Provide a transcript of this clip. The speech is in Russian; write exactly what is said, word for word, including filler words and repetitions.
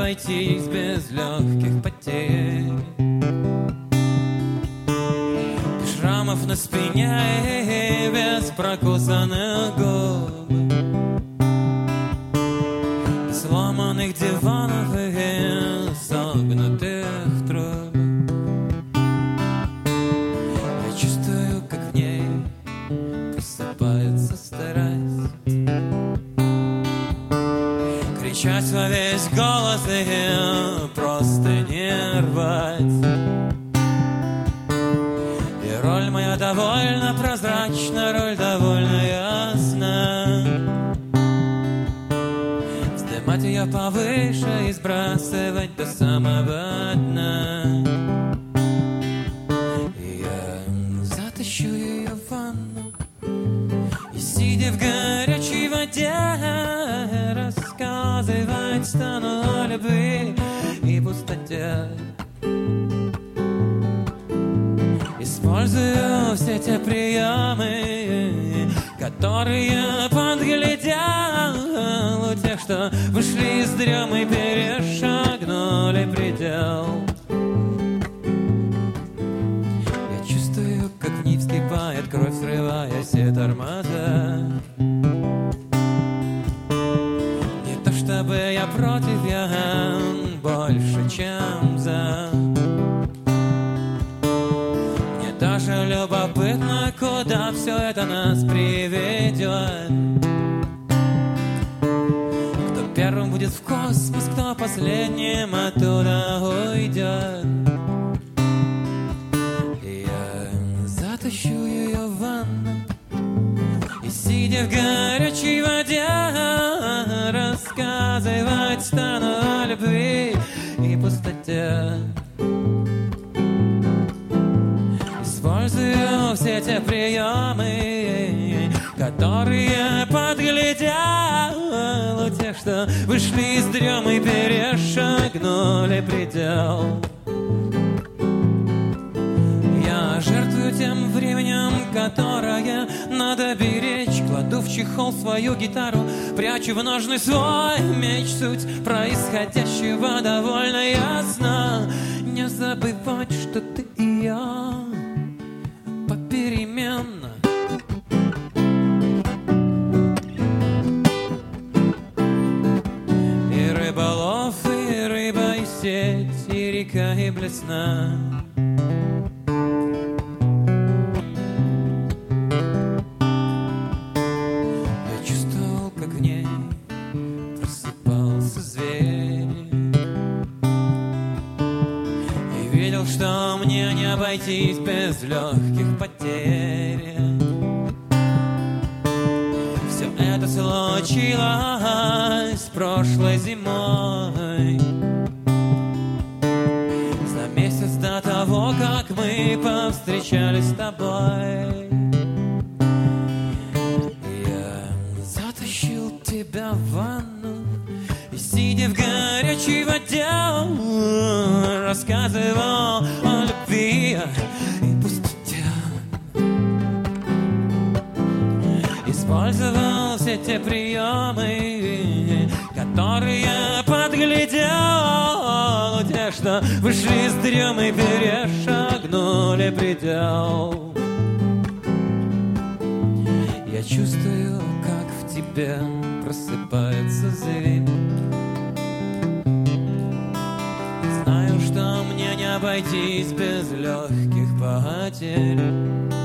обойтись без легких потерь. Без шрамов на спине и без прокусанных губ, без сломанных диванов и согнутых труб. Я чувствую, как в ней просыпается страсть, кричать во весь голос и просто не рвать. И роль моя довольно прозрачна, роль довольно ясна. Вздымать ее повыше и сбрасывать до самого дна. И я затащу ее в ванну и, сидя в горячей воде, рассказывать стану о любви и пустоте. Использую все те приемы, которые подглядел у тех, что вышли из дремы и перешагнули предел. Я чувствую, как в ней вскипает кровь, срывая все тормоза. Не то чтобы я против, я больше, чем за. Мне даже любопытно, куда все это нас приведет. Кто первым будет в космос, кто последним оттуда уйдет. Я затащу ее в ванну и, сидя в горячей воде, рассказывать стану о любви и пустоте. Использую все те приемы, которые подглядел у тех, что вышли из дремы и перешагнули предел. Я жертвую тем временем, которое надо беречь. Кладу в чехол свою гитару, прячу в ножны свой меч. Суть происходящего довольно ясно. Не забывать, что ты и я попеременно. И рыболов, и рыба, и сеть, и река, и блесна. Я чувствовал, как в ней просыпался зверь, и видел, что мне не обойтись без легких потерь. Все это случилось прошлой зимой, за месяц до того, как мы повстречались с тобой. Я затащил тебя в ванну и, сидя в горячей воде, рассказывал о любви и пустоте. Использовал все те приемы, которые подглядел у тех, что вышли из дремы и перешагнули предел. Я чувствую, как в тебе просыпается зверь. Знаю, что мне не обойтись без легких потерь.